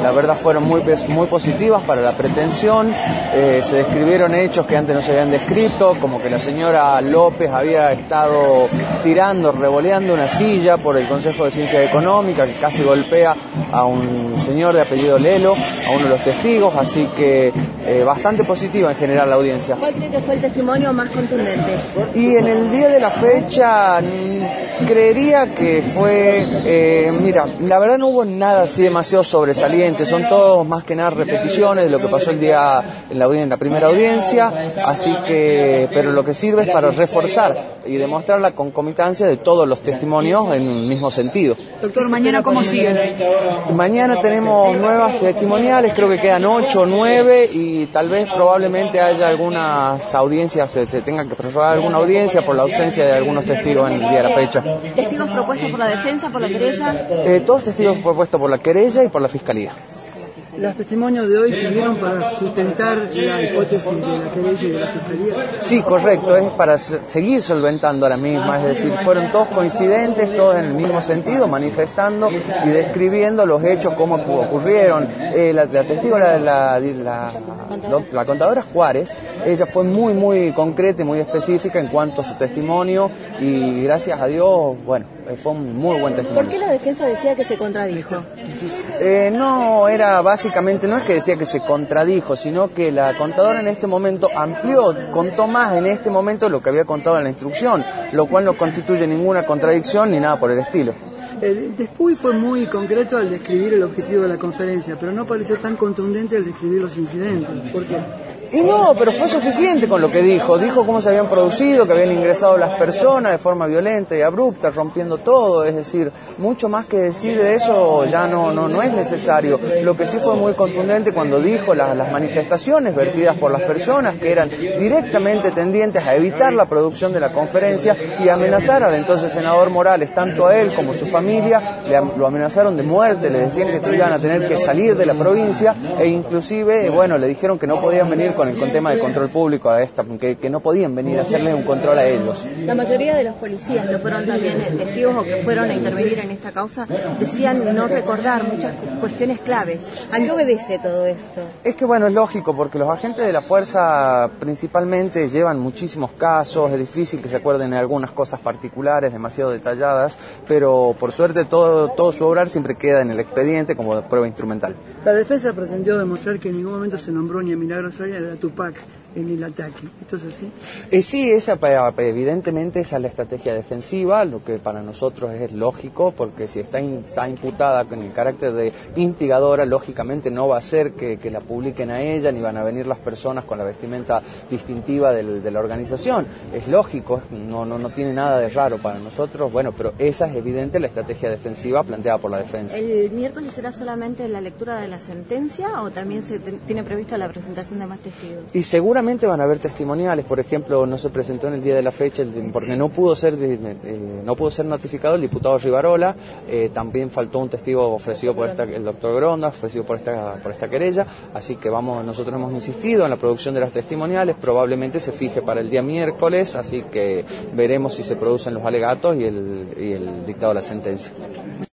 la verdad fueron muy positivas para la pretensión. Se describieron hechos que antes no se habían descrito, como que la señora López había estado revoleando una silla por el Consejo de Ciencias Económicas, que casi golpea a un señor de apellido Lelo, a uno de los testigos, así que bastante positiva en general la audiencia. ¿Cuál cree que fue el testimonio más contundente? Y en el día de la fecha creería que fue, mira, la verdad no hubo nada así demasiado sobresaliente, son todos más que nada repeticiones de lo que pasó el día en la primera audiencia, así que, pero lo que sirve es para reforzar y demostrar la concomitancia de todos los testimonios en un mismo sentido. Doctor, ¿mañana cómo sigue? Mañana tenemos nuevas testimoniales, creo que quedan 8 o 9 y tal vez probablemente haya algunas audiencias, se tenga que prorrogar alguna audiencia por la ausencia de algunos testigos en el día de la fecha. ¿Testigos propuestos por la defensa, por la querella? Todos testigos propuestos por la querella y por la fiscalía. ¿Los testimonios de hoy sirvieron para sustentar la hipótesis de la querella y de la fiscalía? Sí, correcto, es para seguir solventando la misma, es decir, fueron todos coincidentes, todos en el mismo sentido, manifestando y describiendo los hechos como ocurrieron. La testigo, la contadora Juárez, ella fue muy concreta y muy específica en cuanto a su testimonio y gracias a Dios, bueno, fue un muy buen testimonio. ¿Por qué la defensa decía que se contradijo? No, era básicamente, no es que decía que se contradijo, sino que la contadora en este momento amplió, contó más en este momento lo que había contado en la instrucción, lo cual no constituye ninguna contradicción ni nada por el estilo. Después fue muy concreto al describir el objetivo de la conferencia, pero no pareció tan contundente al describir los incidentes. ¿Por qué? Y no, pero fue suficiente con lo que dijo. Dijo cómo se habían producido, que habían ingresado las personas de forma violenta y abrupta, rompiendo todo. Es decir, mucho más que decir de eso ya no es necesario. Lo que sí fue muy contundente cuando dijo las manifestaciones vertidas por las personas que eran directamente tendientes a evitar la producción de la conferencia y amenazar al entonces senador Morales, tanto a él como a su familia, lo amenazaron de muerte, le decían que iban a tener que salir de la provincia e inclusive, bueno, le dijeron que no podían venir con el tema de control público a que no podían venir a hacerles un control a ellos. La mayoría de los policías que fueron también testigos o que fueron a intervenir en esta causa decían no recordar muchas cuestiones claves. ¿A qué obedece todo esto? Es que bueno, es lógico porque los agentes de la fuerza principalmente llevan muchísimos casos, es difícil que se acuerden de algunas cosas particulares demasiado detalladas, pero por suerte todo su obrar siempre queda en el expediente como prueba instrumental. La defensa pretendió demostrar que en ningún momento se nombró ni a Milagro Soria ni a Tupac en el ataque. ¿Esto es así? Sí, evidentemente esa es la estrategia defensiva, lo que para nosotros es lógico, porque si está imputada con el carácter de instigadora, lógicamente no va a ser que la publiquen a ella, ni van a venir las personas con la vestimenta distintiva de la organización. Es lógico, no tiene nada de raro para nosotros, bueno, pero esa es evidente la estrategia defensiva planteada por la defensa. ¿El miércoles será solamente la lectura de la sentencia o también se tiene previsto la presentación de más testigos? Y seguramente van a haber testimoniales, por ejemplo, no se presentó en el día de la fecha porque no pudo ser notificado el diputado Rivarola, también faltó un testigo ofrecido por el doctor Gronda, ofrecido por esta querella, así que nosotros hemos insistido en la producción de las testimoniales, probablemente se fije para el día miércoles, así que veremos si se producen los alegatos y el dictado de la sentencia.